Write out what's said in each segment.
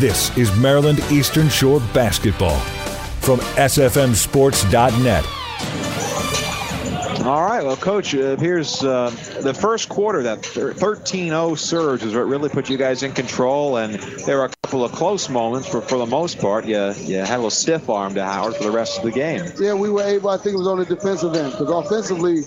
This is Maryland Eastern Shore basketball from SFMSports.net. All right, well, Coach, here's the first quarter. That 13-0 surge is what really put you guys in control, and there were a couple of close moments, but for the most part, you had a little stiff arm to Howard for the rest of the game. Yeah, we were able, I think it was on the defensive end, because offensively,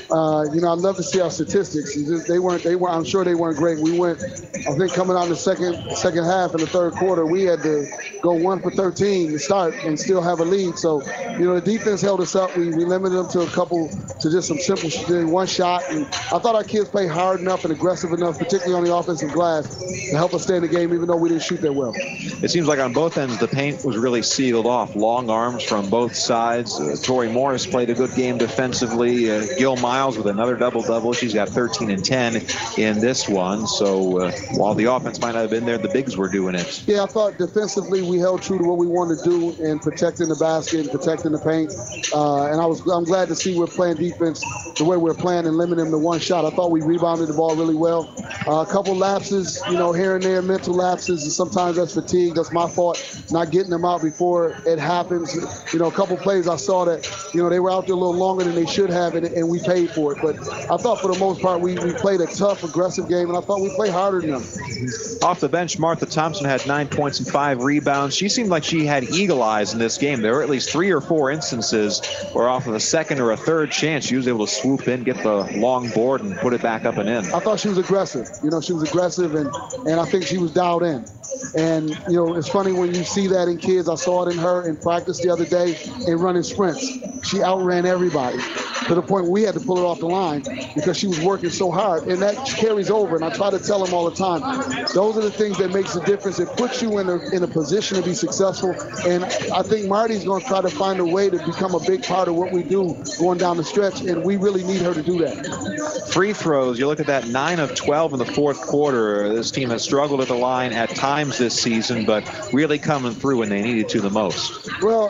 I'd love to see our statistics. I'm sure they weren't great. We went, I think coming out in the second half in the third quarter, we had to go 1 for 13 to start and still have a lead. So, the defense held us up. We limited them to just some simple one shot. And I thought our kids played hard enough and aggressive enough, particularly on the offensive glass, to help us stay in the game, even though we didn't shoot that well. It seems like on both ends, the paint was really sealed off. Long arms from both sides. Tori Morris played a good game defensively. Gil Miles with another double-double. She's got 13 and 10 in this one. So while the offense might not have been there, the bigs were doing it. Yeah, I thought defensively we held true to what we wanted to do in protecting the basket and protecting the paint. And I'm glad to see we're playing defense the way we're playing and limiting them to one shot. I thought we rebounded the ball really well. A couple lapses, here and there, mental lapses, and sometimes that's fatigue. That's my fault, not getting them out before it happens. A couple plays I saw that, they were out there a little longer than they should have, and we paid for it. But I thought for the most part we played a tough, aggressive game, and I thought we played harder than them. Off the bench, Martha Thompson had 9 points and 5 rebounds. She seemed like she had eagle eyes in this game. There were at least 3 or 4 instances where off of a second or a third chance, she was able to swoop in, get the long board, and put it back up and in. I thought she was aggressive. She was aggressive, and I think she was dialed in. And, it's funny when you see that in kids. I saw it in her in practice the other day in running sprints. She outran everybody to the point we had to pull her off the line because she was working so hard. And that carries over. And I try to tell them all the time, those are the things that makes the difference. It puts you in a position to be successful. And I think Marty's going to try to find a way to become a big part of what we do going down the stretch. And we really need her to do that. Free throws, you look at that, 9 of 12 in the fourth quarter. This team has struggled at the line at times this season, but really coming through when they needed to the most. Well,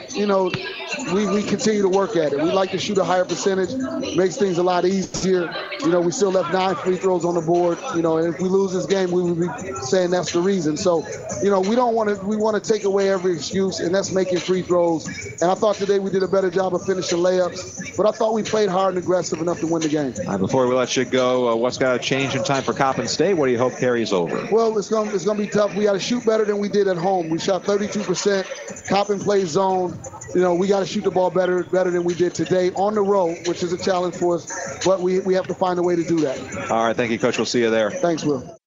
we continue to work at it. We like to shoot a higher percentage. Makes things a lot easier. We still left 9 free throws on the board. And if we lose this game, we would be saying that's the reason. So, we want to take away every excuse, and that's making free throws. And I thought today we did a better job of finishing layups, but I thought we played hard and aggressive enough to win the game. Before we let you go, what's got to change in time for Coppin State? What do you hope carries over? Well, it's going to be tough. We got to shoot better than we did at home. We shot 32%. Coppin plays zone. We got to shoot the ball better than we did today on the road, which is a challenge for us, but we have to find a way to do that. All right, thank you, Coach. We'll see you there. Thanks, Will.